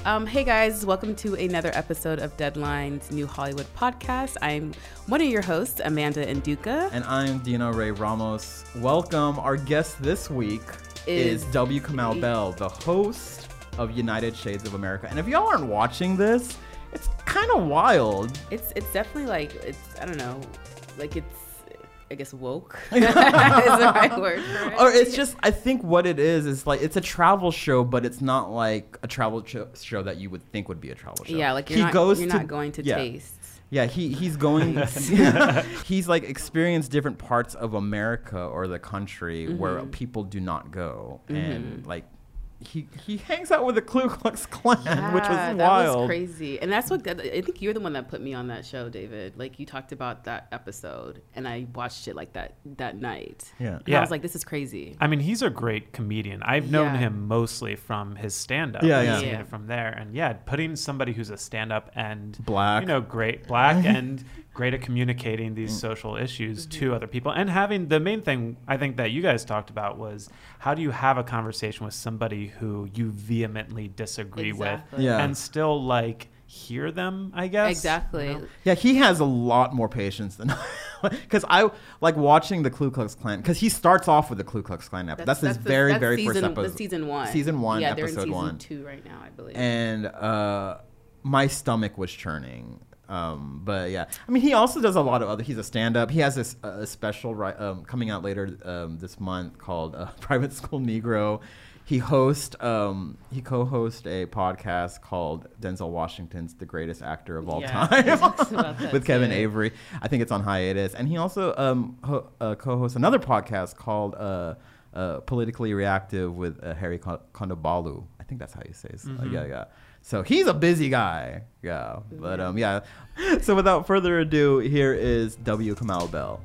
Hey guys, welcome to another episode of Deadline's New Hollywood podcast. I'm one of your hosts, Amanda Nduka. And I'm Dino Ray Ramos. Welcome. Our guest this week is W. Kamau Bell, the host of United Shades of America. And if y'all aren't watching this, it's kind of wild. It's definitely I guess woke is the right word for it. Or it's just, I think what it is like, it's a travel show, but it's not like a travel show that you would think would be a travel show. Yeah, like you're not going to taste. Yeah, he's going, he's like experienced different parts of America or the country where people do not go. And like, he hangs out with the Ku Klux Klan, which was wild. That was crazy. And that's what, I think you're the one that put me on that show, David. Like, you talked about that episode, and I watched it like that night. Yeah. And I was like, this is crazy. I mean, he's a great comedian. I've known him mostly from his stand-up. Yeah. From there. And putting somebody who's a stand-up and black, great black and great at communicating these social issues to other people, and having the main thing I think that you guys talked about was how do you have a conversation with somebody who you vehemently disagree with and still like hear them, I guess. Exactly. You know? Yeah, he has a lot more patience than because I like watching the Ku Klux Klan, because he starts off with the Ku Klux Klan episode. That's his very first episode. That's season one. Season one, yeah, episode they're in one. season 2 right now, I believe. And my stomach was churning. But yeah, I mean, he also does a lot of other. He's a stand-up. He has this special coming out later this month called Private School Negro. He co-hosts a podcast called Denzel Washington's The Greatest Actor of All Time with Kevin Avery. I think it's on hiatus. And he also co-hosts another podcast called Politically Reactive with Harry Kondobalu. I think that's how you say it. Yeah. So he's a busy guy. Yeah. But So without further ado, here is W. Kamau Bell.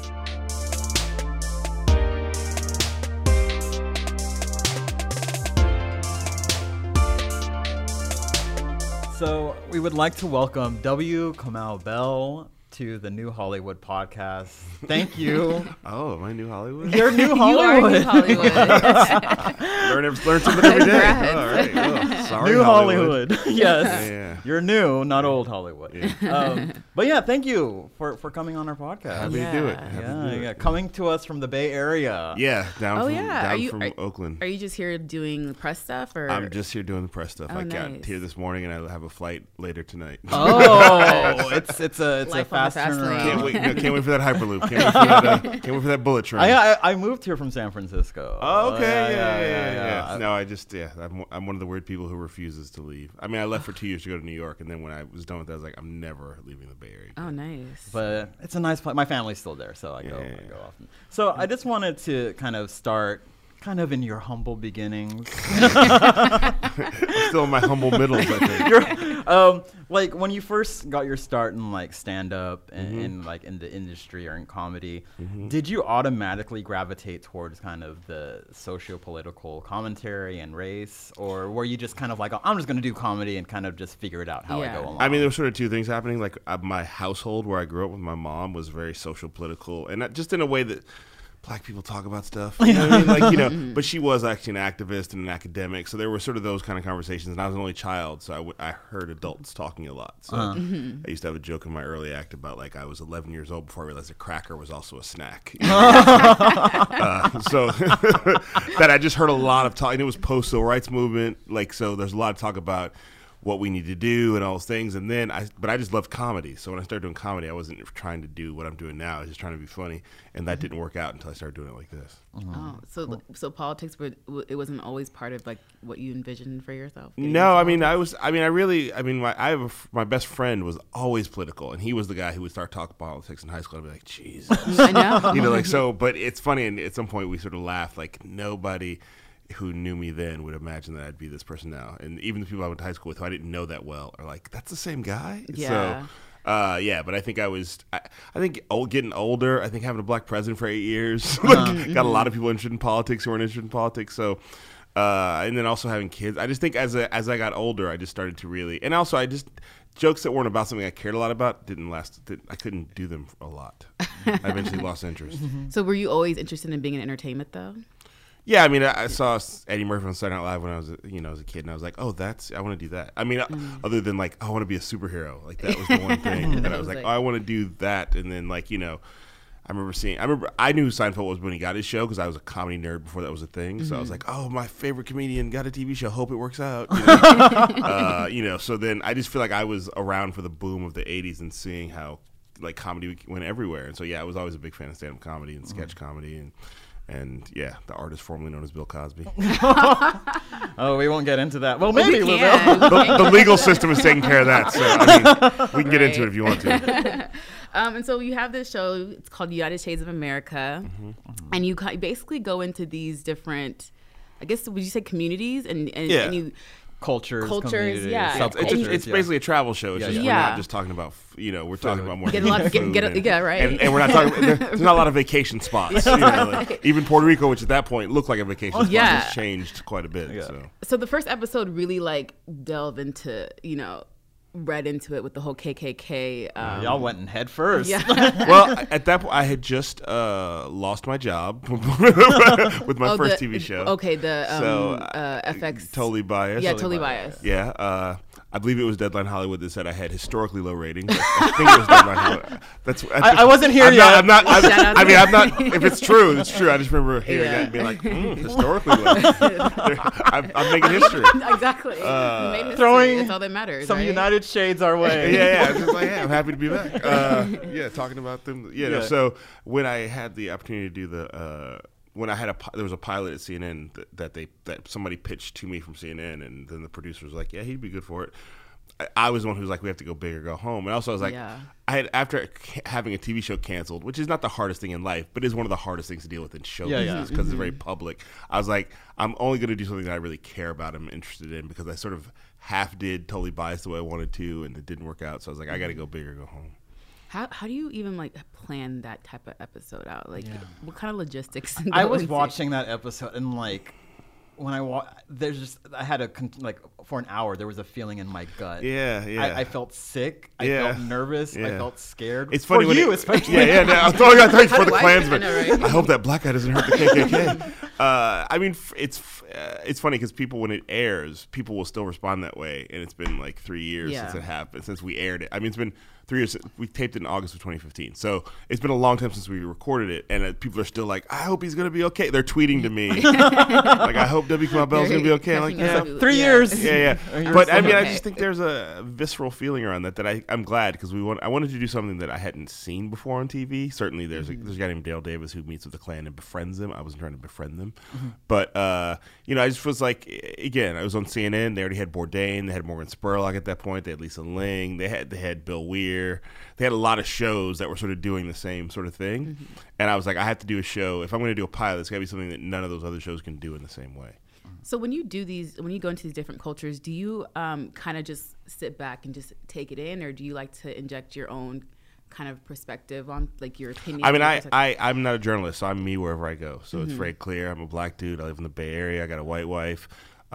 So we would like to welcome W. Kamau Bell to the New Hollywood podcast. Thank you. Oh, am I New Hollywood? You're New Hollywood. You are New Hollywood. learn something every day. All right. Oh, sorry, New Hollywood. Yes. Yeah. You're new, not old Hollywood. Yeah. But yeah, thank you for coming on our podcast. Happy to do it. Yeah. Coming to us from the Bay Area. Yeah, down from from Oakland. Are you just here doing press stuff, or? I'm just here doing the press stuff. Oh, I got nice. here this morning, and I have a flight later tonight. Oh, it's a Life on the fast fast turnaround. lane. Can't wait for that Hyperloop. Can't wait for that bullet train. I moved here from San Francisco. Oh, okay. Yeah. No, I'm one of the weird people who refuses to leave. I mean, I left for 2 years to go to New York, and then when I was done with that, I was like, I'm never leaving the Bay Area. Oh, nice. But it's a nice place. My family's still there, so I go often. So I just wanted to kind of start in your humble beginnings. I'm still in my humble middles, I think. Like when you first got your start in like stand up and like in the industry or in comedy, did you automatically gravitate towards kind of the socio-political commentary and race, or were you just kind of like, I'm just going to do comedy and kind of just figure it out how I go along? I mean, there were sort of two things happening. Like my household where I grew up with my mom was very social political, and not just in a way that Black people talk about stuff, you know what I mean? But she was actually an activist and an academic, so there were sort of those kind of conversations. And I was an only child, so I heard adults talking a lot. So I used to have a joke in my early act about like I was 11 years old before I realized a cracker was also a snack. So that I just heard a lot of talk, and it was post civil rights movement, like so. There's a lot of talk about what we need to do and all those things. And then I just loved comedy. So when I started doing comedy, I wasn't trying to do what I'm doing now. I was just trying to be funny. And that didn't work out until I started doing it like this. Oh, so politics, it wasn't always part of like what you envisioned for yourself? No, I mean, my best friend was always political, and he was the guy who would start talking politics in high school. I'd be like, Jesus. I know. But it's funny. And at some point we sort of laughed, like nobody who knew me then would imagine that I'd be this person now. And even the people I went to high school with who I didn't know that well are like, that's the same guy? Yeah. So, but I think getting older, I think having a black president for 8 years, got a lot of people interested in politics who weren't interested in politics. So, and then also having kids. I just think as I got older, I just started to really, and also jokes that weren't about something I cared a lot about didn't last. I couldn't do them a lot. I eventually lost interest. So were you always interested in being in entertainment though? Yeah, I mean, I saw Eddie Murphy on Saturday Night Live when I was, as a kid, and I was like, oh, I want to do that. I mean, other than like, I want to be a superhero. Like that was the one thing that I was like, oh, I want to do that. And then like, I knew who Seinfeld was when he got his show because I was a comedy nerd before that was a thing. So I was like, oh, my favorite comedian got a TV show. Hope it works out. So then I just feel like I was around for the boom of the 80s and seeing how like comedy went everywhere. And so, yeah, I was always a big fan of stand-up comedy and sketch comedy and yeah, the artist formerly known as Bill Cosby. Oh, we won't get into that. Well, maybe we will. The legal system is taking care of that. So, I mean, we can get into it if you want to. And so you have this show. It's called United Shades of America. And you basically go into these different, I guess, would you say communities? And you... Cultures, yeah. Subcultures, It's basically a travel show. It's just, we're not just talking about, we're talking about more food. Yeah, right. And we're not talking, there's not a lot of vacation spots. Even Puerto Rico, which at that point looked like a vacation spot, has changed quite a bit. Yeah. So the first episode really like delve into, read into it with the whole KKK. Y'all went in head first. Yeah. Well, at that point, I had just lost my job with my first TV show. Okay, the FX. Totally Biased. Yeah, Totally Biased. Yeah. I believe it was Deadline Hollywood that said I had historically low ratings. I think it was Deadline Hollywood. I wasn't here yet. I'm not. If it's true, it's true. I just remember hearing that and being like, historically low. I'm making history. Exactly. You made history. Throwing that's all that matters. Some right? United Shades our way. Yeah. Just like, I'm happy to be back. Talking about them. So when I had the opportunity to do there was a pilot at CNN that somebody pitched to me from CNN, and then the producer was like, yeah, he'd be good for it. I was the one who was like, we have to go big or go home. And also I was like, I had, after having a TV show canceled, which is not the hardest thing in life, but is one of the hardest things to deal with in show business because it's very public. I was like, I'm only going to do something that I really care about and I'm interested in, because I sort of half did Totally Biased the way I wanted to, and it didn't work out. So I was like, I got to go big or go home. How do you even like plan that type of episode out? Like, what kind of logistics? I was watching that episode, and like when I had for an hour there was a feeling in my gut. Yeah. I felt sick. I felt nervous. I felt scared. It's funny for you, especially. I thought for the Klansman. Right? I hope that black guy doesn't hurt the KKK. I mean, it's funny because people, when it airs, people will still respond that way, and it's been like 3 years since it happened, since we aired it. I mean, it's been 3 years. We taped it in August of 2015, so it's been a long time since we recorded it, and people are still like, I hope he's gonna be okay. They're tweeting to me like, I hope W. Kamau Bell's gonna be okay. I'm like, yeah, 3 years. Yeah. But I mean, I just think there's a visceral feeling around that I'm glad, because I wanted to do something that I hadn't seen before on TV. Certainly, there's a guy named Dale Davis who meets with the Klan and befriends them. I wasn't trying to befriend them, but I just was like, again, I was on CNN. They already had Bourdain. They had Morgan Spurlock at that point. They had Lisa Ling. They had Bill Weir. They had a lot of shows that were sort of doing the same sort of thing. And I was like, I have to do a show. If I'm going to do a pilot, it's got to be something that none of those other shows can do in the same way. So when you go into these different cultures, do you kind of just sit back and just take it in, or do you like to inject your own kind of perspective on like your opinion? I mean, I'm not a journalist, so I'm me wherever I go. So it's very clear. I'm a black dude. I live in the Bay Area. I got a white wife.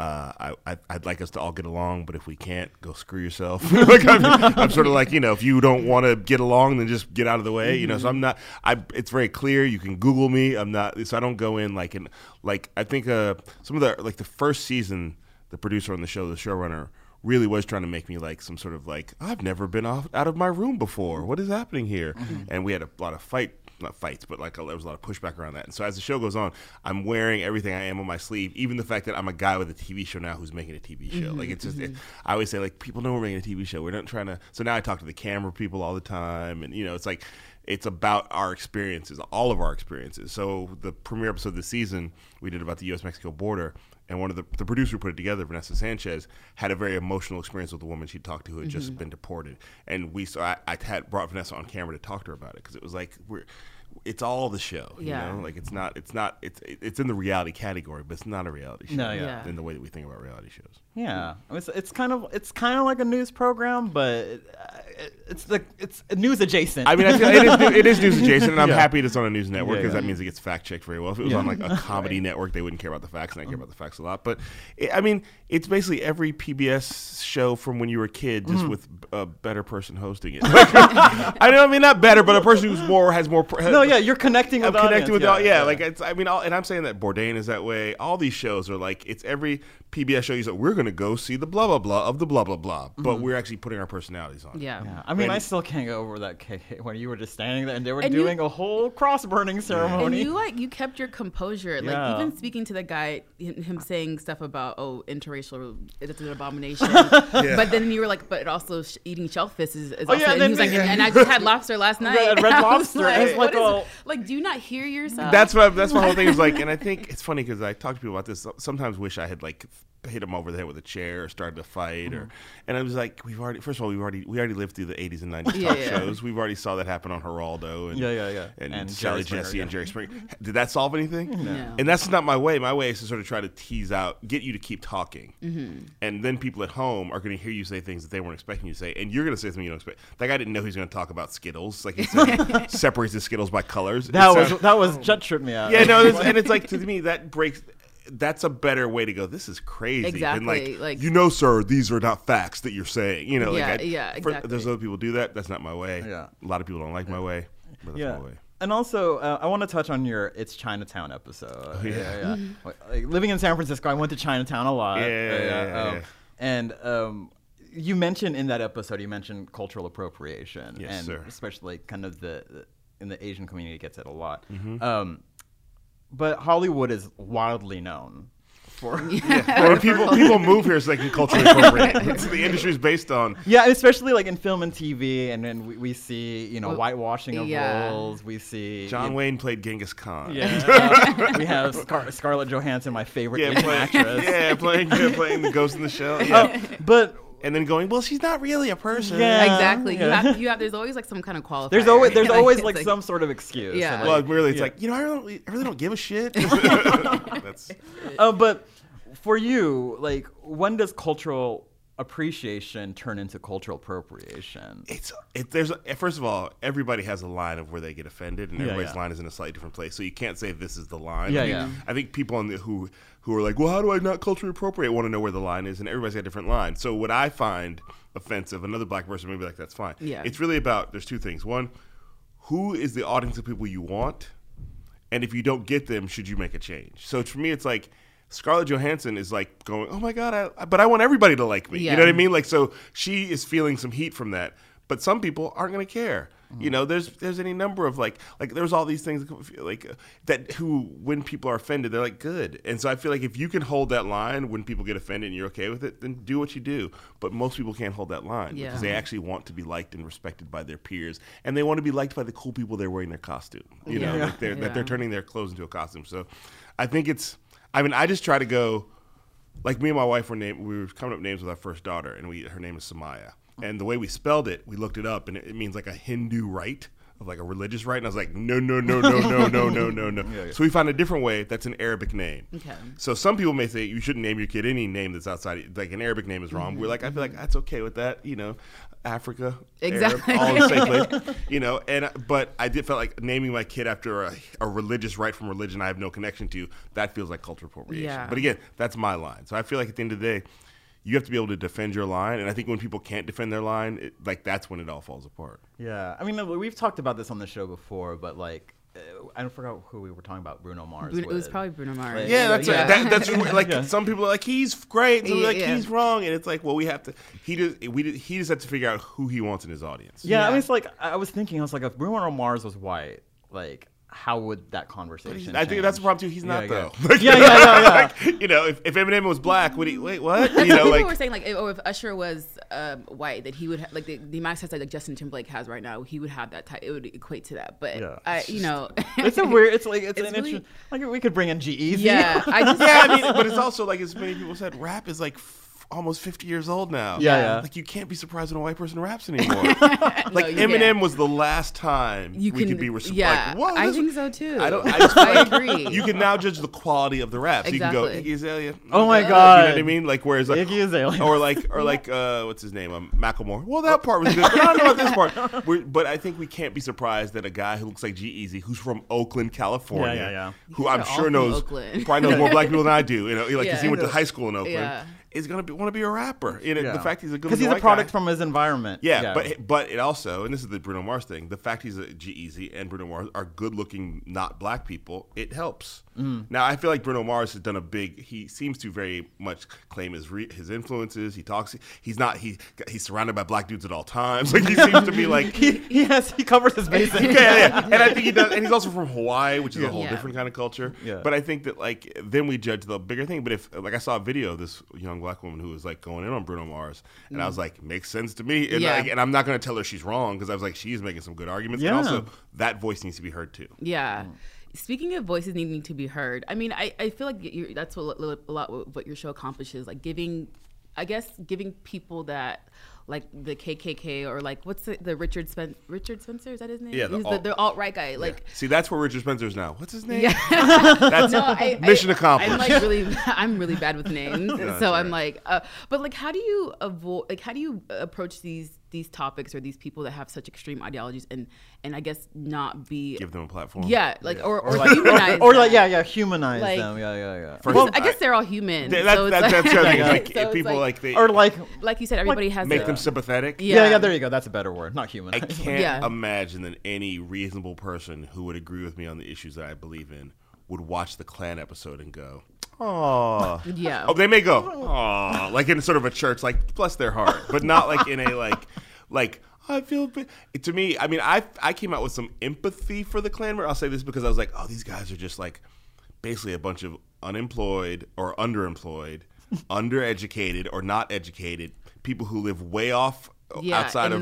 I'd like us to all get along, but if we can't, go screw yourself. I'm sort of like, if you don't want to get along, then just get out of the way. So I'm not. It's very clear. You can Google me. I'm not. So I don't go in like I think some of the first season, the producer on the show, the showrunner, really was trying to make me like some sort of like, I've never been out of my room before. What is happening here? And we had a lot of not fights, but like there was a lot of pushback around that. And so as the show goes on, I'm wearing everything I am on my sleeve, even the fact that I'm a guy with a TV show now who's making a TV show. Like it's just, I always say like, people know we're making a TV show. We're not trying to. So now I talk to the camera people all the time, and it's like, it's about our experiences, all of our experiences. So the premiere episode of the season we did about the U.S.-Mexico border, and one of the producer who put it together, Vanessa Sanchez, had a very emotional experience with a woman she talked to who had just been deported. And I had brought Vanessa on camera to talk to her about it, because it was like, it's all the show, like it's in the reality category, but it's not a reality show in the way that we think about reality shows. Yeah, it's kind of like a news program, but it's news adjacent. I mean, I feel it is news adjacent, and I'm happy it's on a news network, because that means it gets fact checked very well. If it was on like a comedy network, they wouldn't care about the facts, and I care about the facts facts a lot. But I mean, it's basically every PBS show from when you were a kid, just with a better person hosting it. I mean, not better, but a person who's has more. No, yeah, you're connecting with the audience. Like it's. I mean, and I'm saying that Bourdain is that way. All these shows are like, it's every PBS show. You say we're going to go see the blah blah blah of the blah blah blah, but we're actually putting our personalities on. Yeah. I mean, I still can't get over that when you were just standing there and they were doing a whole cross burning ceremony. And you kept your composure. Like even speaking to the guy, him saying stuff about interracial, it's an abomination. But then you were like, but also eating shellfish is also. And he was like, and I just had lobster last night. Red lobster. Like, do you not hear yourself? That's my whole thing is like, and I think it's funny because I talk to people about this. Sometimes wish I had like hit him over the head with a chair or started a fight, and I was like, we already lived through the 80s and 90s talk shows. We've already saw that happen on Geraldo and Sally Jesse and Jerry Springer. Did that solve anything? No. And that's not my way. My way is to sort of try to tease out, get you to keep talking, and then people at home are going to hear you say things that they weren't expecting you to say, and you're going to say something you don't expect. That guy didn't know he was going to talk about Skittles. Like he said, separates the Skittles by colors. That was tripped me out. Yeah, no, and it's like, to me that breaks. That's a better way to go. This is crazy. Exactly. And like, sir, these are not facts that you're saying. Exactly. There's other people do that. That's not my way. Yeah. A lot of people don't like my way, but that's my way. And also, I want to touch on your It's Chinatown episode. Like, living in San Francisco, I went to Chinatown a lot. And you mentioned in that episode, cultural appropriation. Yes, and sir. especially kind of in the Asian community gets it a lot. But Hollywood is wildly known for when people move here so they can culturally appropriate. That's what the industry is based on. Yeah, especially like in film and TV, and then we see whitewashing of roles. We see John Wayne played Genghis Khan. Yeah, we have Scarlett Johansson, my favorite Asian actress. Yeah, playing the Ghost in the Shell. Yeah. And then going, well, she's not really a person. Yeah, exactly. Yeah. You have. There's always like some kind of qualifier. There's always like some sort of excuse. Yeah. Well, really, it's like, I really don't give a shit. But for you, like, when does cultural appreciation turn into cultural appropriation? First of all, everybody has a line of where they get offended, and everybody's line is in a slightly different place. So you can't say this is the line. I think people who are like, well, how do I not culturally appropriate, want to know where the line is, and everybody's got a different line. So what I find offensive, another black person may be like, that's fine. Yeah. It's really about, there's two things. One, who is the audience of people you want? And if you don't get them, should you make a change? So for me, it's like, Scarlett Johansson is like going, oh my God, but I want everybody to like me. Yeah. You know what I mean? Like, so she is feeling some heat from that. But some people aren't going to care. There's any number of like there's all these things like that when people are offended, they're like good. And so I feel like if you can hold that line when people get offended and you're okay with it, then do what you do. But most people can't hold that line because they actually want to be liked and respected by their peers, and they want to be liked by the cool people they're wearing their costume. That they're turning their clothes into a costume. So I think I just try to go, like me and my wife we were coming up names with our first daughter, and her name is Samaya. And the way we spelled it, we looked it up, and it means like a Hindu rite, of like a religious rite. And I was like, no. So we found a different way that's an Arabic name. Okay. So some people may say you shouldn't name your kid any name that's outside, like an Arabic name is wrong. We're like, I feel like that's okay with that, Africa, exactly, Arab, all in the same place, but I felt like naming my kid after a religious rite from religion I have no connection to, that feels like cultural appropriation. Yeah. But again, that's my line. So I feel like at the end of the day, you have to be able to defend your line, and I think when people can't defend their line, that's when it all falls apart. Yeah, I mean, we've talked about this on the show before, but like, I forgot who we were talking about. Bruno Mars. It was probably Bruno Mars. That's like some people are like he's great, some people are like he's wrong, and it's like, well, we have to. He just has to figure out who he wants in his audience. Yeah, I mean, it's like I was thinking, if Bruno Mars was white, like, how would that conversation I think that's the problem too. He's not though. Yeah. If Eminem was black, would he? Wait, what? People were saying if Usher was white, that he would have, like the amount of success like Justin Timberlake has right now, he would have that type. It would equate to that. But it's a weird. It's like it's an interesting. Like we could bring in G-Eazy. Yeah, but it's also like as many people said, rap is like almost 50 years old now. Yeah. Like, you can't be surprised when a white person raps anymore. Like, Eminem was the last time we could be like, what? I think so too. I agree. You can now judge the quality of the raps. Exactly. You can go, Iggy Azalea. Oh my God. You know what I mean? Like, whereas like, Iggy Azalea. or like what's his name? Macklemore. Well, that part was good, but I don't know about this part. But I think we can't be surprised that a guy who looks like G-Eazy, who's from Oakland, California, who I'm sure probably knows more black people than I do. You know, like, because he went to high school in Oakland. Is going to want to be a rapper. The fact he's a good because he's a product from his environment. But it also, and this is the Bruno Mars thing, the fact he's a G-Eazy and Bruno Mars are good looking, not black people, it helps. Now, I feel like Bruno Mars has done he seems to very much claim his influences. He talks, he's surrounded by black dudes at all times. Like, he seems to be like he covers his bases. And I think he does, and he's also from Hawaii, which is a whole different kind of culture. But I think that, like, then we judge the bigger thing. But if, like, I saw a video of this young black woman who was like going in on Bruno Mars, and I was like, makes sense to me. And, and I'm not going to tell her she's wrong, because I was like, she's making some good arguments. And also, that voice needs to be heard too. Yeah. Speaking of voices needing to be heard, I mean, I feel like that's what a lot what your show accomplishes, like giving people that, like the KKK, or like what's the Richard Spencer, is that his name? Yeah, he's the alt-right guy. Like, see, that's where Richard Spencer is now. What's his name? Yeah. That's mission accomplished. I'm really bad with names, so I'm right. like, but like, how do you approach these topics, or these people that have such extreme ideologies, and I guess not give them a platform. Yeah, like or humanize or like humanize like, them. Yeah. Well, I guess they're all human. That's the other thing. Like, so people like you said, everybody has make them sympathetic. Yeah. There you go. That's a better word. Not humanize. I can't imagine that any reasonable person who would agree with me on the issues that I believe in would watch the Klan episode and go, oh, yeah. Oh, they may go, oh, like in sort of a church, like, bless their heart, but not like in a like I feel. To me, I mean, I came out with some empathy for the Klan. I'll say this because I was like, oh, these guys are just like basically a bunch of unemployed or underemployed, undereducated or not educated people who live way off outside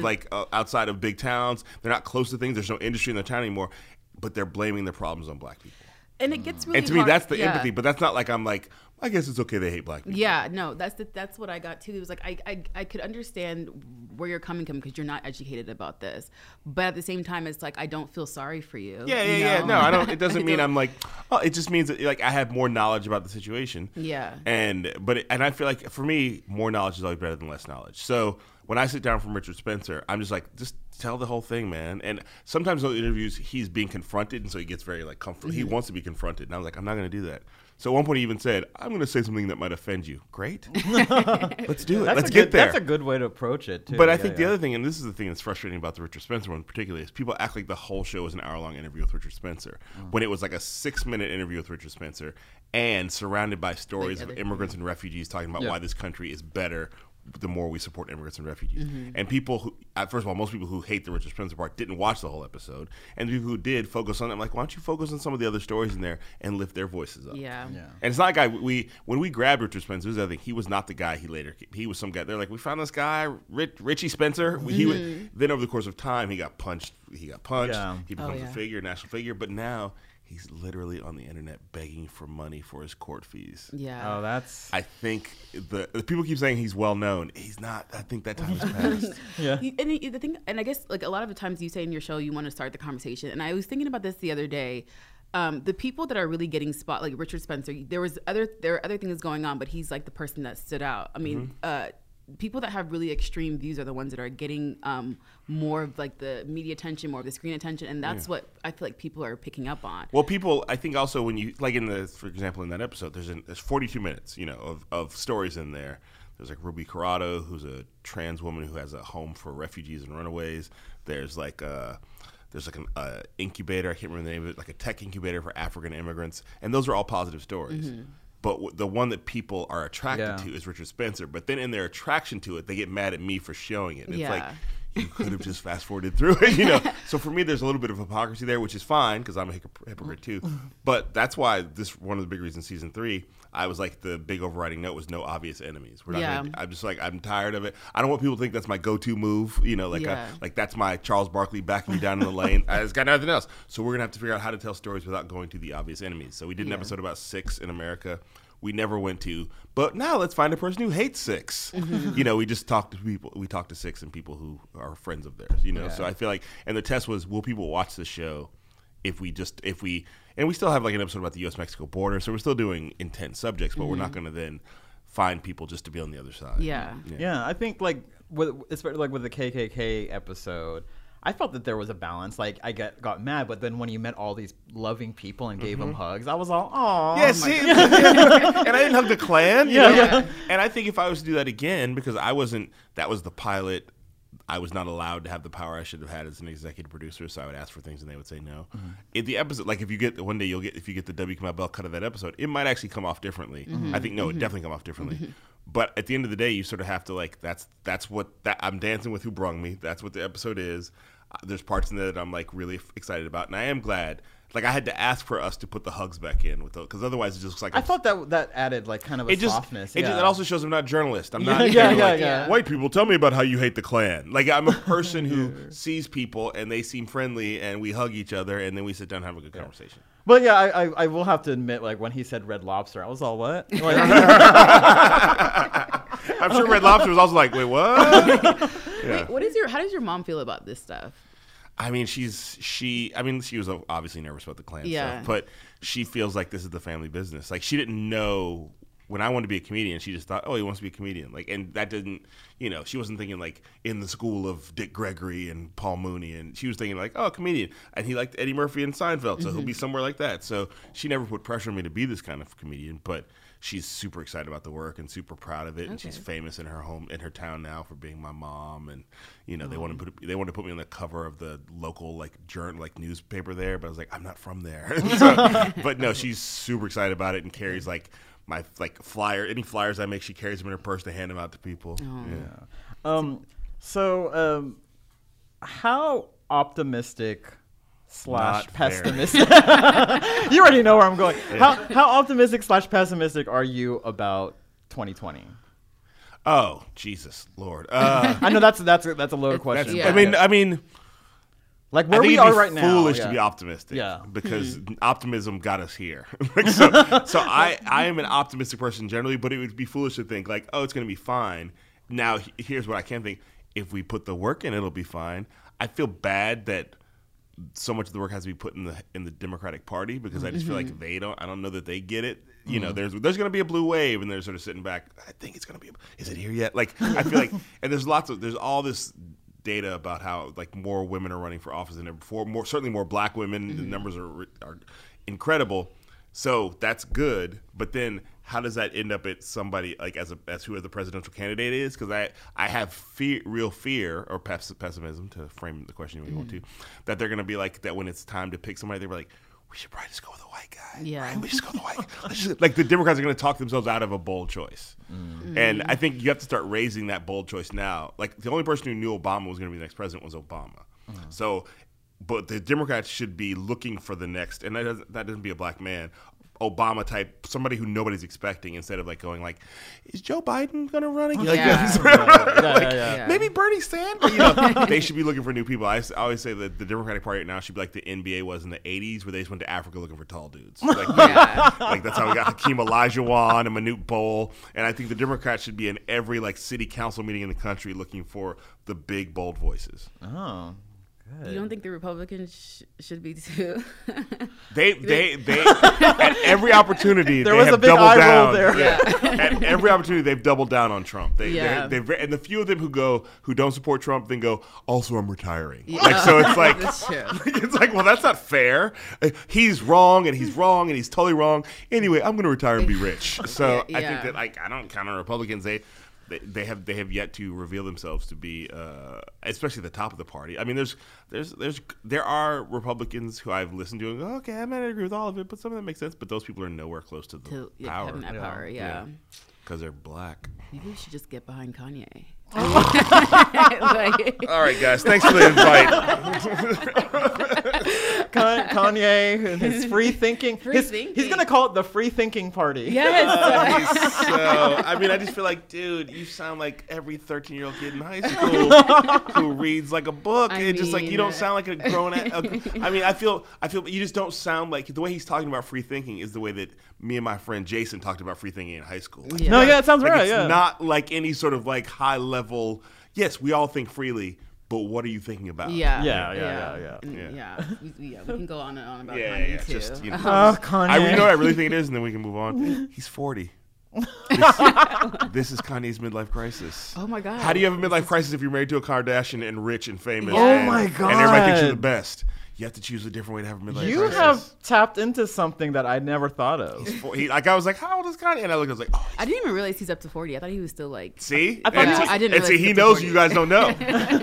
of big towns. They're not close to things. There's no industry in their town anymore, but they're blaming their problems on black people. And it gets really and to me, that's the empathy. But that's not like I'm like, I guess it's okay they hate black people. Yeah, no, that's what I got too. It was like I could understand where you're coming from because you're not educated about this, but at the same time, it's like I don't feel sorry for you. Yeah. No, I don't. It doesn't mean I'm like. Oh, it just means that like I have more knowledge about the situation. Yeah. And I feel like for me, more knowledge is always better than less knowledge. So when I sit down from Richard Spencer, I'm just like, just tell the whole thing, man. And sometimes in those interviews, he's being confronted, and so he gets very like comfortable. He wants to be confronted, and I was like, I'm not going to do that. So at one point he even said, I'm going to say something that might offend you. Great. Let's do it. Let's get there. That's a good way to approach it, too. But I think the other thing, and this is the thing that's frustrating about the Richard Spencer one particularly, is people act like the whole show is an hour-long interview with Richard Spencer, when it was like a 6-minute interview with Richard Spencer and surrounded by stories of immigrants and refugees talking about why this country is better the more we support immigrants and refugees. And people who, first of all, most people who hate the Richard Spencer part didn't watch the whole episode. And the people who did focus on it, I'm like, why don't you focus on some of the other stories in there and lift their voices up? Yeah. And it's not a guy, when we grabbed Richard Spencer, this is the other thing, he was not the guy he was some guy. They're like, we found this guy, Richie Spencer. Then over the course of time, he got punched. He becomes a figure, national figure. But now he's literally on the internet begging for money for his court fees. Yeah. Oh, that's. I think the people keep saying he's well known. He's not. I think that time has passed. The thing, and I guess like a lot of the times you say in your show you want to start the conversation, and I was thinking about this the other day. The people that are really getting spot, like Richard Spencer, there are other things going on, but he's like the person that stood out. I mean, people that have really extreme views are the ones that are getting more of like the media attention, more of the screen attention, and that's what I feel like people are picking up on. Well, people, I think also when you like for example, in that episode, there's 42 minutes, of stories in there. There's like Ruby Corrado, who's a trans woman who has a home for refugees and runaways. There's like an incubator, I can't remember the name of it, like a tech incubator for African immigrants, and those are all positive stories. But the one that people are attracted to is Richard Spencer. But then in their attraction to it, they get mad at me for showing it. And it's like, you could have just fast forwarded through it, So for me, there's a little bit of hypocrisy there, which is fine because I'm a hypocrite too. But that's why one of the big reasons season 3, I was like, the big overriding note was no obvious enemies. I'm just like, I'm tired of it. I don't want people to think that's my go-to move, like that's my Charles Barkley backing you down in the lane. It's got nothing else. So we're gonna have to figure out how to tell stories without going to the obvious enemies. So we did an episode about 6 in America, we never went to, but now let's find a person who hates Six. We just talked to people. We talked to Six and people who are friends of theirs, So I feel like, and the test was, will people watch the show and we still have like an episode about the U.S.-Mexico border, so we're still doing intense subjects, but we're not going to then find people just to be on the other side. Yeah. I think especially with the KKK episode, I felt that there was a balance. Like, I got mad, but then when you met all these loving people and gave them hugs, I was all, oh. Yeah, see? And I didn't hug the Klan. Yeah. And I think if I was to do that again, because that was the pilot, I was not allowed to have the power I should have had as an executive producer, so I would ask for things and they would say no. In the episode, like if you get the W. Kamau Bell cut of that episode, it might actually come off differently. I think, it definitely come off differently. But at the end of the day, you sort of have to that's what I'm dancing with who brung me. That's what the episode is. There's parts in there that I'm like really excited about, and I am glad. Like I had to ask for us to put the hugs back in because otherwise it just looks like I thought that added like kind of a softness. It also shows I'm not a journalist. I'm not. White people, tell me about how you hate the Klan. Like I'm a person who sees people and they seem friendly and we hug each other and then we sit down and have a good conversation. But I will have to admit, like when he said Red Lobster, I was all what? Like, I'm sure Red Lobster was also like, wait, what? Wait, how does your mom feel about this stuff? I mean, she was obviously nervous about the Klan stuff, but she feels like this is the family business. Like she didn't know when I wanted to be a comedian, she just thought, oh, he wants to be a comedian. Like, and that didn't, she wasn't thinking like in the school of Dick Gregory and Paul Mooney, and she was thinking like, oh, a comedian, and he liked Eddie Murphy and Seinfeld, so he'll be somewhere like that. So she never put pressure on me to be this kind of comedian, but she's super excited about the work and super proud of it, and she's famous in her town now for being my mom, and they want to put me on the cover of the local newspaper there, but I was like, I'm not from there. But no, she's super excited about it and carries like my any flyers I make, she carries them in her purse to hand them out to people. So how optimistic / pessimistic you already know where I'm going. How optimistic / pessimistic are you about 2020? Oh, Jesus Lord. I know that's a loaded question. I mean like where we are right now, foolish to be optimistic, because optimism got us here. so I am an optimistic person generally, but it would be foolish to think like, oh, it's going to be fine. Now here's what I can think: if we put the work in, it'll be fine. I feel bad that so much of the work has to be put in the Democratic Party, because I just feel like I don't know that they get it. There's going to be a blue wave, and they're sort of sitting back. I think it's going to be. Is it here yet? Like I feel like, and there's all this data about how like more women are running for office than ever before. Certainly more black women. The numbers are incredible. So that's good. But then how does that end up at somebody like as who the presidential candidate is? Because I have real fear or pessimism, to frame the question you want to, that they're going to be like that when it's time to pick somebody. They're like, we should probably just go with a white guy. Yeah. Right? We just go with a white guy. Like the Democrats are going to talk themselves out of a bold choice. And I think you have to start raising that bold choice now. Like the only person who knew Obama was going to be the next president was Obama. So, but the Democrats should be looking for the next, and that doesn't be a black man, Obama type, somebody who nobody's expecting, instead of like going like, is Joe Biden going to run again? Maybe Bernie Sanders. They should be looking for new people. I always say that the Democratic Party right now should be like the NBA was in the 80s, where they just went to Africa looking for tall dudes. Like that's how we got Hakeem Olajuwon and Manute Bol. And I think the Democrats should be in every like city council meeting in the country looking for the big, bold voices. Oh. You don't think the Republicans should be too? They at every opportunity there was a big eye roll there. At every opportunity they've doubled down on Trump. And the few of them who don't support Trump then go, also I'm retiring. So it's like it's like, well, that's not fair. He's wrong and he's wrong and he's totally wrong. Anyway, I'm going to retire and be rich. So I think that like I don't count on Republicans. They have yet to reveal themselves to be, especially the top of the party. I mean, there are Republicans who I've listened to and go, okay, I might not agree with all of it, but some of them make sense. But those people are nowhere close to the power. Having that power, because they're black. Maybe we should just get behind Kanye. All right, guys, thanks for the invite. Kanye and his free thinking. He's gonna call it the free thinking party. Yes. So I mean, I just feel like, dude, you sound like every 13-year-old kid in high school who reads like a book. It's just like you don't sound like a grown. I mean, I feel you just don't sound like the way he's talking about free thinking is the way that me and my friend Jason talked about free thinking in high school. Like, No, yeah, it sounds right. It's yeah, not like any sort of like high level. Yes, we all think freely, but what are you thinking about? Yeah. We can go on and on about Yeah, Kanye too. just, you know, Kanye. You know what I really think it is, and then we can move on. He's 40. This is Kanye's midlife crisis. Oh my God. How do you have a midlife crisis if you're married to a Kardashian and rich and famous? Oh my God. And everybody thinks you're the best. You have to choose a different way to have a midlife crisis. You have tapped into something that I never thought of. I was like, how old is Kanye? And I looked, I was like, oh. I didn't even realize he's up to 40. I thought he was still like. See? I thought I didn't and see, realize he knows you guys don't know.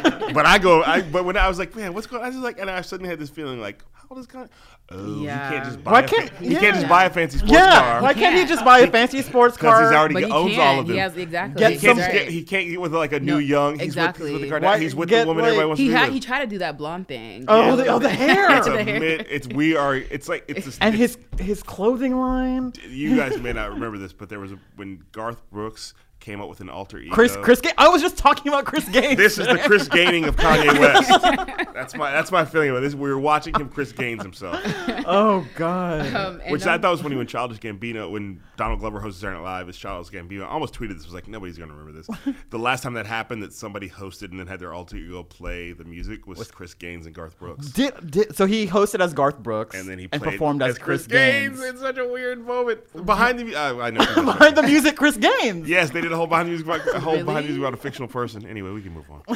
But when I was like, man, what's going on? I was like, and I suddenly had this feeling like, how old is Kanye? Oh, Yeah. he can't just buy Why he can't just buy a fancy sports Yeah, car. why can't he just buy a fancy sports car? Because he's already But he owns can. all of them. He has exactly. Get He can't, some- he can't get with like a new young. He's exactly. with the Why- Kardashians. He's with get, the woman like- everybody wants to be with. He tried to do that blonde thing. Oh, the hair. It's a mid. It's And his clothing line. You guys may not remember this, but there was when Garth Brooks came up with an alter ego. Chris I was just talking about Chris Gaines. This is the Chris Gaining of Kanye West. That's my feeling about this. We were watching him Chris Gaines himself, Oh God. which I thought was funny when Childish Gambino, when Donald Glover hosted Saturday Night Live as Childish Gambino. I almost tweeted this. Was like, nobody's gonna remember this. The last time that happened, that somebody hosted and then had their alter ego play the music was Chris Gaines and Garth Brooks. So he hosted as Garth Brooks And then he performed as Chris Gaines. Gaines. It's such a weird moment. Behind the I know. Behind the music, Chris Gaines. Yes, they did a whole behind the music Really? about a fictional person. Anyway, we can move on.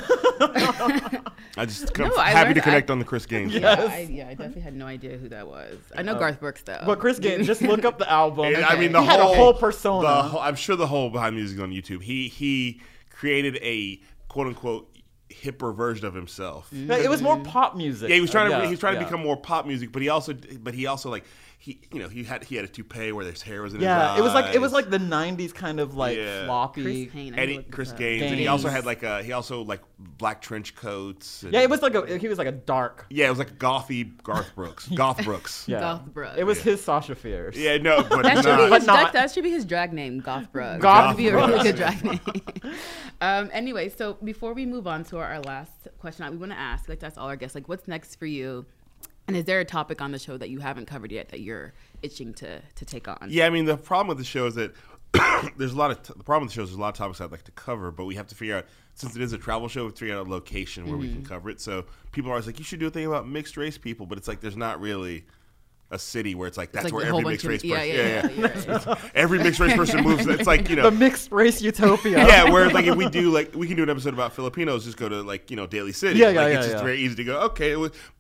I'm I happy learned- to connect on the Chris Gaines. Yes. I definitely had no idea who that was. I know Garth Brooks though. But Chris Gaines, just look up the album. And, I mean, he had a whole persona. I'm sure the whole behind the music is on YouTube. He created a quote unquote hipper version of himself. It was more pop music. Yeah, he was trying to become more pop music, but he also like he had a toupee where his hair was in his eyes. it was like the '90s kind of like floppy. Chris Gaines, and he also had like black trench coats. And, Yeah, it was like he was like a dark. Yeah, it was like gothy Garth Brooks. Goth Brooks. Yeah, Goth Brooks. It was his Sasha Fierce. Yeah, no, but That should, not. be his, not- that should be his drag name, Goth Brooks. Goth That would be a really Brooks. good drag name. Anyway, so before we move on to our last question, we want to ask, like to ask all our guests, like, what's next for you? And is there a topic on the show that you haven't covered yet that you're itching to take on? Yeah, I mean, the problem with the show is that there's a lot of the problem with the show is there's a lot of topics I'd like to cover, but we have to figure out, since it is a travel show, we have to figure out a location where we can cover it. So people are always like, you should do a thing about mixed race people, but it's like there's not really a city where it's like that's like where a whole every bunch mixed of- race person, yeah, right. every mixed race person moves. It's like, you know, The mixed race utopia. yeah, where like if we can do an episode about Filipinos, just go to like, you know, Daly City. Yeah, it's just yeah. very easy to go. Okay,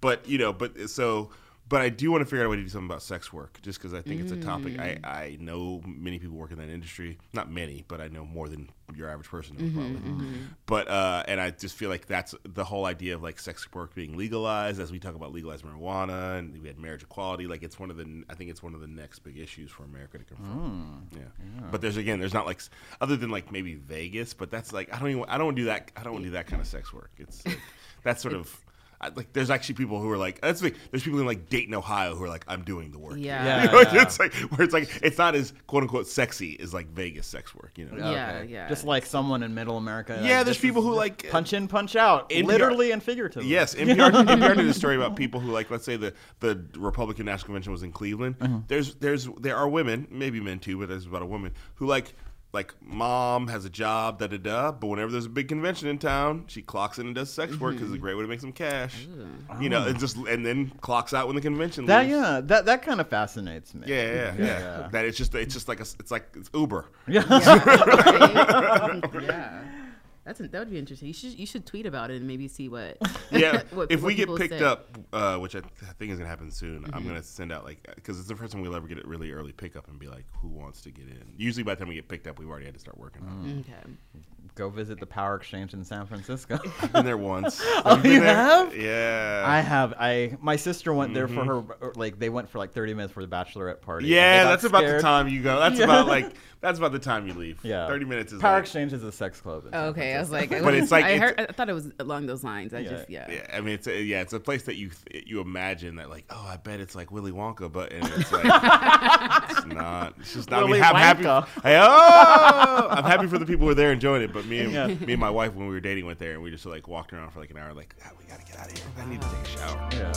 but I do want to figure out a way to do something about sex work, just because I think it's a topic. I know many people work in that industry. Not many, but I know more than your average person knows probably. But and I just feel like that's the whole idea of like sex work being legalized, as we talk about legalized marijuana, and we had marriage equality. Like I think it's one of the next big issues for America to confront. Yeah. But there's not like, other than like maybe Vegas, but that's like I don't want to do that. I don't want to do that kind of sex work. It's like, that's sort of. Like there's actually people who are like there's people in like Dayton, Ohio who are like, I'm doing the work. Yeah. You know, it's like where it's like it's not as quote unquote sexy as like Vegas sex work, you know. Yeah. Just like someone in Middle America. Yeah, like, there's people who like punch in, punch out, NPR literally and figuratively. Yes, NPR did a story about people who like, let's say the Republican National Convention was in Cleveland. There are women, maybe men too, but there's about a woman who like mom has a job, but whenever there's a big convention in town, she clocks in and does sex work because it's a great way to make some cash. You know, and then clocks out when the convention leaves. That kind of fascinates me. Yeah. That it's just like it's Uber. Yeah. That would be interesting. You should tweet about it and maybe see what. Yeah, what if we get people picked say. up, which I think is gonna happen soon, I'm gonna send out because it's the first time we'll ever get a really early pickup and be like, who wants to get in? Usually by the time we get picked up, we've already had to start working on it. Okay. go visit the Power Exchange in San Francisco. I've been there once. Oh, you have? Yeah. I have. My sister went there for her, like, they went for like 30 minutes for the bachelorette party. Yeah, that's about the time you go. That's about the time you leave. Yeah. 30 minutes is Power Exchange is a sex club. Okay, I was like, but it's like I thought it was along those lines. Yeah, I mean, it's a place that you imagine that, like, oh, I bet it's like Willy Wonka, but and it's like it's not. It's just not. Willy I'm happy. I'm happy for the people who are there enjoying it, but me and my wife, when we were dating, went there and we just like walked around for like an hour, like, we gotta get out of here. I need to take a shower. Yeah.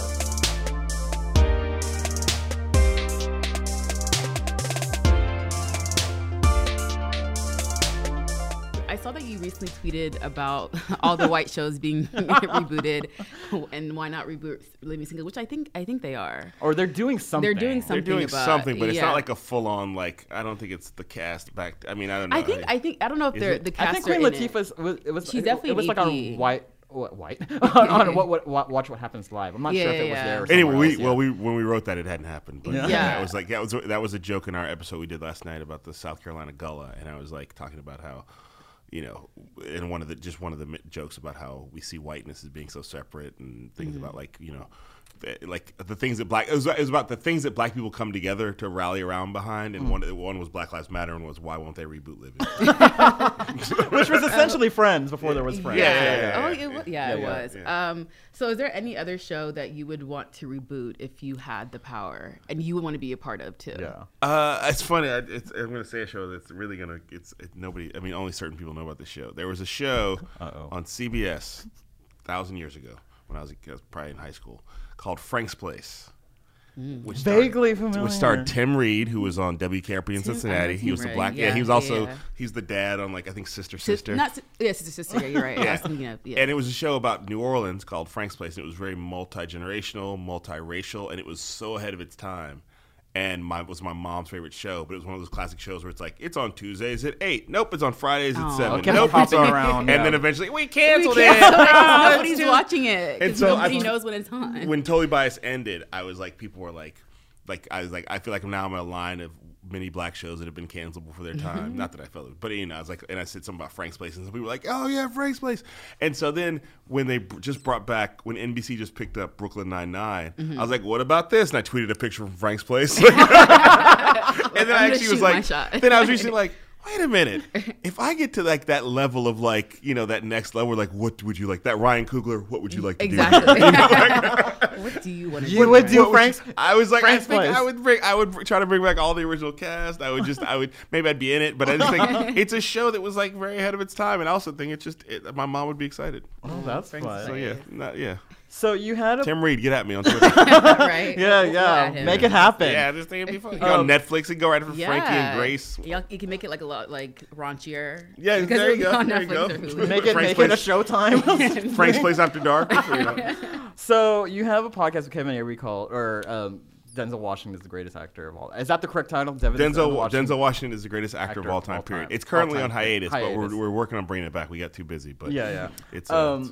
I saw that you recently tweeted about all the white shows being rebooted, and why not reboot Living Single, which I think they are. Or they're doing something. They're doing something, but it's not like a full on, like, I don't think it's the cast back. I mean, I don't know. I don't know if they're the cast. I think Queen Latifah's she's definitely it was like on white. on Watch What Happens Live. I'm not sure if it was there. Or anyway, else, when we wrote that, it hadn't happened. But it was like that was a joke in our episode we did last night about the South Carolina Gullah, and I was like talking about how, you know, in one of the jokes about how we see whiteness as being so separate and things about, like, you know, like the things that it was about the things that black people come together to rally around behind, and one was Black Lives Matter, and was why won't they reboot Living, which was essentially Friends before there was Friends. It was. So is there any other show that you would want to reboot if you had the power and you would want to be a part of too? It's funny. I'm going to say a show that's really going to nobody. I mean, only certain people know about this show. There was a show on CBS 1,000 years ago when I was probably in high school, called Frank's Place. Which vaguely familiar. Which starred Tim Reed, who was on WKRP in Cincinnati. He was the black. Yeah, he was also he's the dad on, like, I think Sister. Sister. Yeah, you're right. I was thinking of, And it was a show about New Orleans called Frank's Place, and it was very multi-generational, multiracial, and it was so ahead of its time. And was my mom's favorite show, but it was one of those classic shows where it's like, it's on Tuesdays at 8. Nope, it's on Fridays at 7. Nope, it's on around. And then eventually, we canceled it. Nobody's watching it. And so nobody knows when it's on. When Totally Biased ended, I was like, people were like, I was like, I feel like now I'm in a line of many black shows that have been canceled before their time. Not that I felt it, but, you know, I was like, and I said something about Frank's Place, and some people were like, oh yeah, Frank's Place. And so then when they just brought back, when NBC just picked up Brooklyn Nine-Nine, I was like, what about this? And I tweeted a picture from Frank's Place. And then I actually was like, then I was recently like, wait a minute. If I get to like that level of, like, you know, that next level, like, what would you like? That Ryan Coogler, what would you like to do? What do you want to do? You would do Frank's. I was like, Frank's I would try to bring back all the original cast. Maybe I'd be in it, but I just think it's a show that was, like, very ahead of its time, and I also think my mom would be excited. Oh, that's fun. So So you had Tim Reed, get at me on Twitter. Right? Yeah. Make it happen. Yeah, this thing would be fun. Go on Netflix and go right after Frankie and Grace. You can make it like a lot like raunchier. Yeah, there you go. Make it a Showtime. Frank's Place After Dark. So you have a podcast with Kevin Avery called, Denzel Washington is the greatest actor of all. Is that the correct title? Denzel Washington is the greatest actor of all time. Period. It's currently on hiatus, but we're working on bringing it back. We got too busy, but it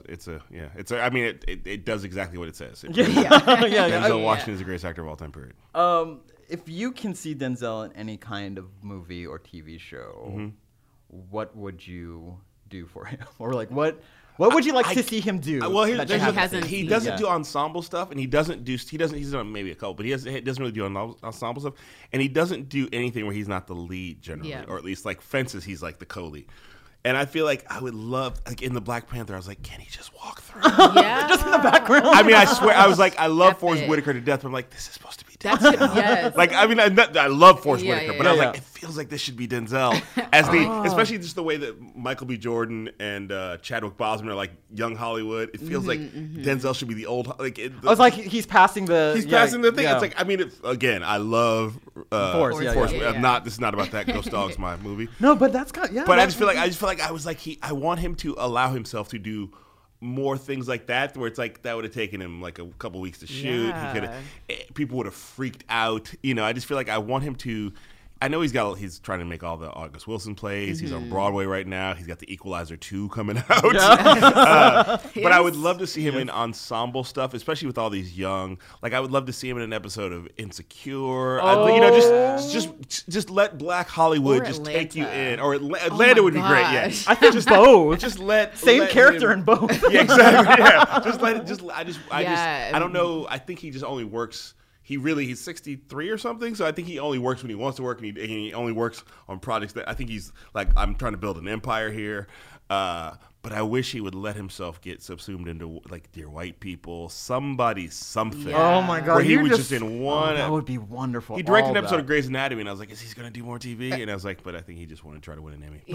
does exactly what it says. Denzel Washington is the greatest actor of all time. Period. If you can see Denzel in any kind of movie or TV show, what would you do for him? Or like what would you like to see him do? Well, he doesn't do ensemble stuff, and he's done maybe a couple, but he doesn't really do ensemble stuff, and he doesn't do anything where he's not the lead generally, or at least like Fences, he's like the co-lead. And I feel like I would love, like in the Black Panther, I was like, can he just walk through? Yeah. Just in the background. I mean, I swear, I was like, I love Forrest Whitaker to death, but I'm like, this is supposed to be Denzel. Yes. Like, I mean, I love Forrest Whitaker, but I was like, it feels like this should be Denzel. Especially just the way that Michael B. Jordan and Chadwick Boseman are like young Hollywood. It feels like Denzel should be the old, like. I was like, he's passing the. He's passing the thing. Yeah. It's like, I mean, again, I love Forrest. This is not about that. Ghost Dog's my movie. No, but that's kind But I just feel like I was like, I want him to allow himself to do more things like that, where it's like that would have taken him like a couple weeks to shoot. People would have freaked out. You know, I just feel like I want him to I know he's trying to make all the August Wilson plays. He's on Broadway right now. He's got the Equalizer 2 coming out. But I would love to see him in ensemble stuff, especially with all these young. Like I would love to see him in an episode of Insecure. Just let Black Hollywood just take you in, or Atlanta would be great. Yeah, I think just both. Just let same character in both. Yeah, exactly. Yeah, just let it. I don't know. I think he just only works. He's 63 or something, so I think he only works when he wants to work, and he only works on projects that I think he's like, I'm trying to build an empire here. But I wish he would let himself get subsumed into like Dear White People, something. Yeah. Oh my God! Where he was just in one. That would be wonderful. He directed an episode of Grey's Anatomy, and I was like, is he going to do more TV? And I was like, but I think he just wanted to try to win an Emmy.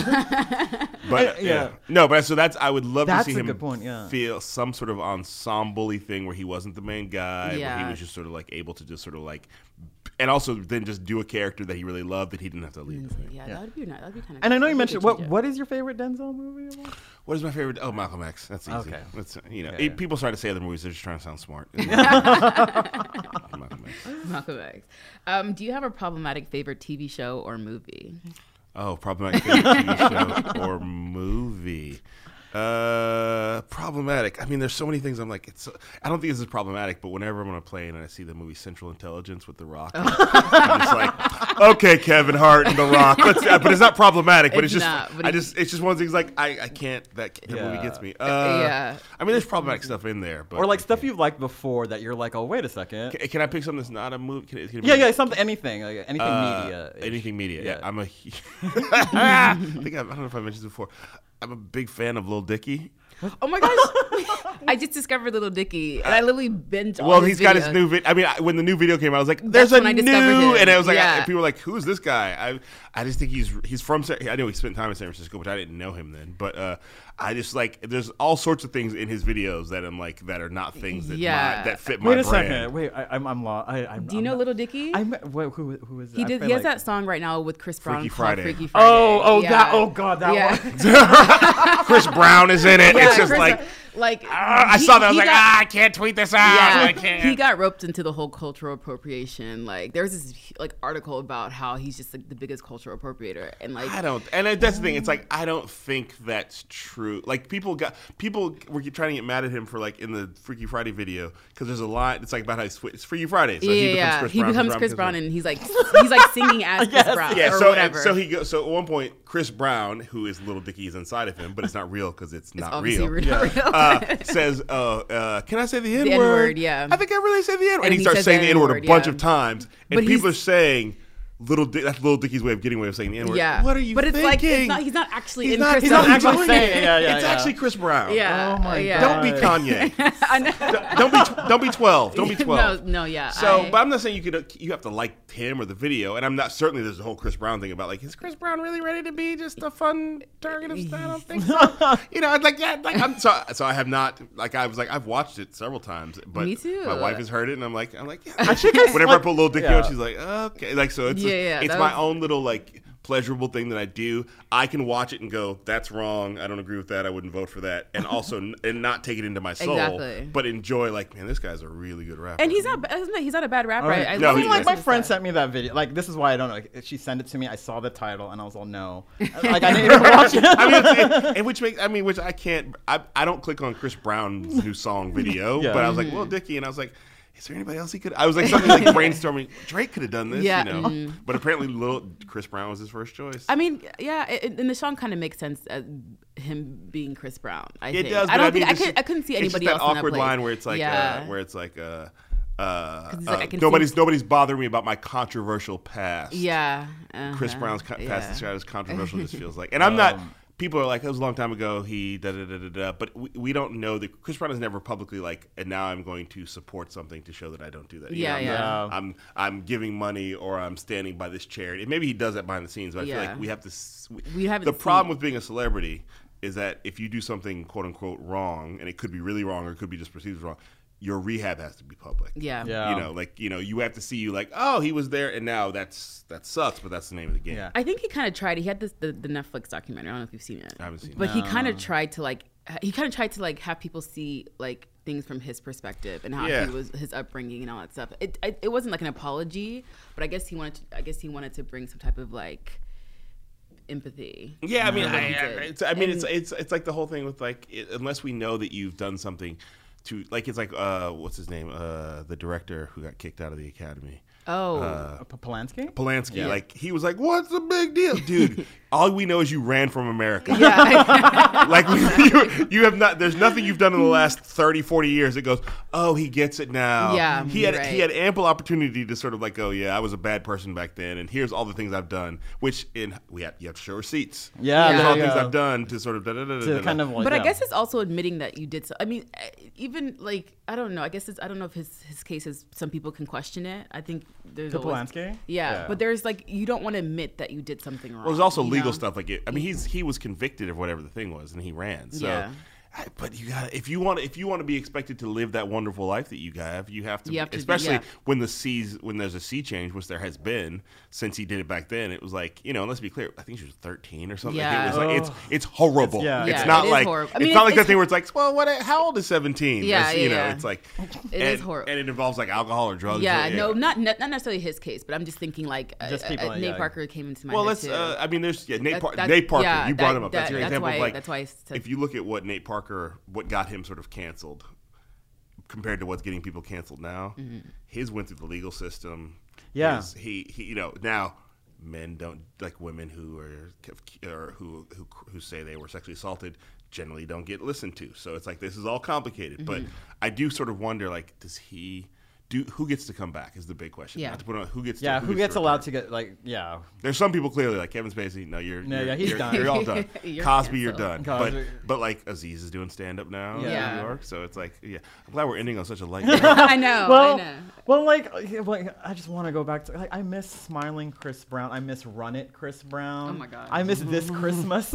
But, so that's, I would love to see him feel some sort of ensemble-y thing where he wasn't the main guy, where he was just sort of like able to just sort of like, and also then just do a character that he really loved that he didn't have to lead. That would be nice. That'd be kind of. And I know you mentioned what is your favorite Denzel movie? What is my favorite? Oh, Malcolm X. That's easy. Okay. That's people try to say other movies. They're just trying to sound smart. Malcolm X. Do you have a problematic favorite TV show or movie? Oh, problematic favorite TV show or movie. Problematic. I mean, there's so many things. I'm like, I don't think this is problematic, but whenever I'm on a plane and I see the movie Central Intelligence with The Rock, I'm just like, okay, Kevin Hart and The Rock. But it's not problematic. But it's just one of those things. Like I can't. That movie gets me. I mean, there's problematic stuff in there, but or like stuff you've liked before that you're like, oh, wait a second. Can I pick something that's not a movie? Something, anything, media. Anything media. Yeah, I'm a. I don't know if I mentioned this before. I'm a big fan of Lil Dicky. Oh my gosh! I just discovered Lil Dicky, and I literally binged all his he's got his new video. I mean, when the new video came out, I was like, "There's a new," and I was like, people were like, "Who's this guy?" I just think he's from. I know he spent time in San Francisco, but I didn't know him then. But I just like there's all sorts of things in his videos that I'm like that are not things that that fit my brand. Wait a second. Wait, I'm lost. Do you know Lil Dicky? Who is that? He has that song right now with Chris Brown called Freaky Friday. That one. Chris Brown is in it. It's just I saw that. I was like, I can't tweet this out. I can't. He got roped into the whole cultural appropriation. Like, there's this article about how he's just like the biggest cultural appropriator, and like that's the thing. It's like I don't think that's true. Like people were trying to get mad at him for like in the Freaky Friday video because there's a line. It's like about how it's Freaky Friday. So he becomes Chris Brown, and he's like singing as Chris Brown or whatever. So at one point, Chris Brown, who is Lil Dicky, is inside of him, but it's not real because it's not real. Says, can I say the N-word? The N-word, yeah. I think I really say the N-word. And he starts saying the N-word a bunch of times. And people are saying, that's Lil Dicky's way of saying the N-word. Yeah. What are you thinking? But it's like, he's not actually Chris Brown. He's not actually saying it. It's actually Chris Brown. Yeah. Oh my God. Don't be Kanye. I know. Don't be 12. Don't be 12. No, yeah. So, but I'm not saying you have to like him or the video. And I'm not, certainly there's a whole Chris Brown thing about like, is Chris Brown really ready to be just a fun target of style? I don't think so. So I have not, I've watched it several times. But me too. My wife has heard it and I'm like, yeah. Whenever I put Lil Dicky on, she's like, okay. Like, so it's my own little like pleasurable thing that I do. I can watch it and go, that's wrong. I don't agree with that. I wouldn't vote for that. And also, and not take it into my soul, but enjoy like, man, this guy's a really good rapper. And he's not a bad rapper. Right. My friend sent me that video. Like, this is why I don't know. She sent it to me. I saw the title and I was all, no. Like, I didn't even watch it. Which I can't. I don't click on Chris Brown's new song video, but I was like, well, Dicky, and I was like, is there anybody else he could? I was like something like brainstorming. Drake could have done this, But apparently, Chris Brown was his first choice. I mean, and the song kind of makes sense as him being Chris Brown. It does. I couldn't see anybody else. It's that awkward line where it's like, nobody's bothering me about my controversial past. Yeah. Chris Brown's past is controversial. Just feels like, and I'm not. People are like, it was a long time ago. He but we don't know that Chris Brown is never publicly like, and now I'm going to support something to show that I don't do that. I'm giving money or I'm standing by this charity. Maybe he does that behind the scenes, but I feel like we have to. The problem with being a celebrity is that if you do something quote unquote wrong, and it could be really wrong or it could be just perceived as wrong, your rehab has to be public. Yeah. You have to see you like, oh, he was there, and now that sucks, but that's the name of the game. Yeah. I think he kind of tried. He had the Netflix documentary. I don't know if you've seen it. I haven't seen it. But he kind of tried to have people see like things from his perspective and how he was, his upbringing and all that stuff. It wasn't like an apology, but I guess he wanted to bring some type of like empathy. Yeah, I mean, it's like the whole thing with like, unless we know that you've done something to, like, it's like what's his name, the director who got kicked out of the Academy. Polanski? Polanski, yeah. Like, he was like, what's the big deal? Dude, all we know is you ran from America. Yeah. Like, you have not, there's nothing you've done in the last 30, 40 years that goes, oh, he gets it now. Yeah, he had ample opportunity to sort of like, oh, yeah, I was a bad person back then, and here's all the things I've done, which you have to show receipts. Yeah. There's all the things I've done to sort of kind of like, but I guess it's also admitting that you did so. I mean, even like, I don't know. I guess I don't know if his case is, some people can question it. I think there's Polanski? Yeah, but there's like, you don't want to admit that you did something wrong. Well, there's also legal stuff like it. I mean, he was convicted of whatever the thing was, and he ran. So, yeah. But you got, if you want to be expected to live that wonderful life that you have to especially when there's a sea change, which there has been since he did it back then. It was like, let's be clear, I think she was 13 or something. Yeah. It was like, it's horrible. It's not like it's not like that thing where it's like, well, how old is 17? Yeah, it's like it is horrible, and it involves like alcohol or drugs. Yeah, no, not necessarily his case, but I'm just thinking like just people, Nate Parker came into my head. Well, too. I mean, there's Nate Parker. You brought him up. That's your example. Of like, that's why I said, if you look at what Nate Parker, what got him sort of canceled compared to what's getting people canceled now, his went through the legal system. Yeah, he now men don't, like, women who are who say they were sexually assaulted generally don't get listened to. So it's like, this is all complicated. But I do sort of wonder, like, who gets to come back is the big question. Yeah. Not to put on, who gets allowed to get, like, yeah. There's some people clearly, like Kevin Spacey, he's done. You're all done. You're Cosby, you're canceled. done. But like, Aziz is doing stand up now in New York, so it's like, I'm glad we're ending on such a light note. I know. Well, like, I just want to go back to, like, I miss smiling Chris Brown. I miss Run It Chris Brown. Oh my God. I miss This Christmas.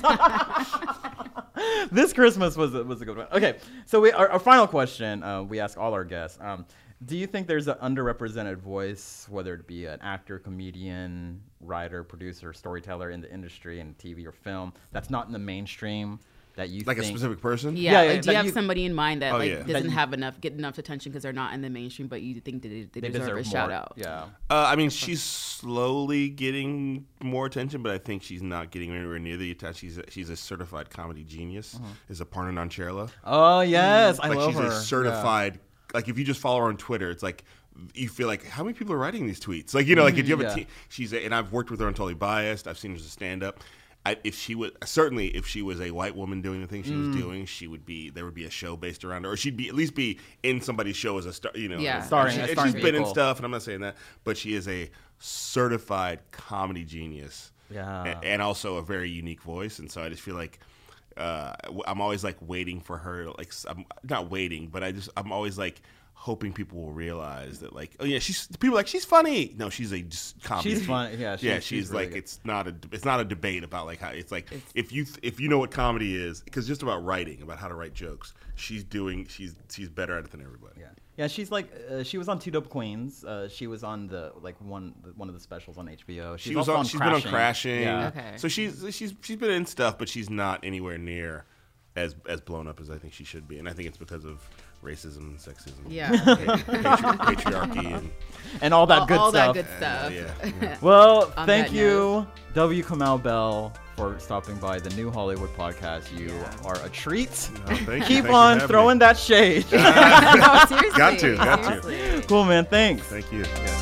This Christmas was a good one. Okay, so our final question, we ask all our guests. Do you think there's an underrepresented voice, whether it be an actor, comedian, writer, producer, storyteller in the industry, in TV or film, that's not in the mainstream, that you like think, a specific person? Yeah. Like, do you have somebody in mind that doesn't have get enough attention because they're not in the mainstream, but you think that they deserve a shout out? Yeah. I mean, she's slowly getting more attention, but I think she's not getting anywhere near the attention. She's a certified comedy genius. Is Aparna Nancherla. Oh yes, I love her. She's a certified. Yeah. Like, if you just follow her on Twitter, it's like, you feel like, how many people are writing these tweets? Like, like, if you have a team, and I've worked with her on Totally Biased. I've seen her as a stand-up. If she was a white woman doing the thing she was doing, there would be a show based around her, or she'd at least be in somebody's show as a star, starring. She's been in stuff, and I'm not saying that, but she is a certified comedy genius. Yeah. And also a very unique voice, and so I just feel like, I'm always like waiting for her. Like, I'm not waiting, but I'm always like hoping people will realize that, like, oh yeah, she's funny. No, she's a comedy. She's funny. Yeah, she's really like good. It's not a debate about like how it's like if you know what comedy is, because just about writing, about how to write jokes, she's better at it than everybody. Yeah, she's like she was on Two Dope Queens. She was on the one of the specials on HBO. She's been on Crashing. Yeah. Okay. So she's been in stuff, but she's not anywhere near as blown up as I think she should be, and I think it's because of racism and sexism. Yeah. Patriarchy and all that good stuff. All that good stuff. Yeah. Well, thank you, W. Kamau Bell, for stopping by the New Hollywood podcast. You are a treat. Thank Keep you. on throwing that shade. No, seriously. Got to. Cool, man. Thanks. Thank you. Yeah.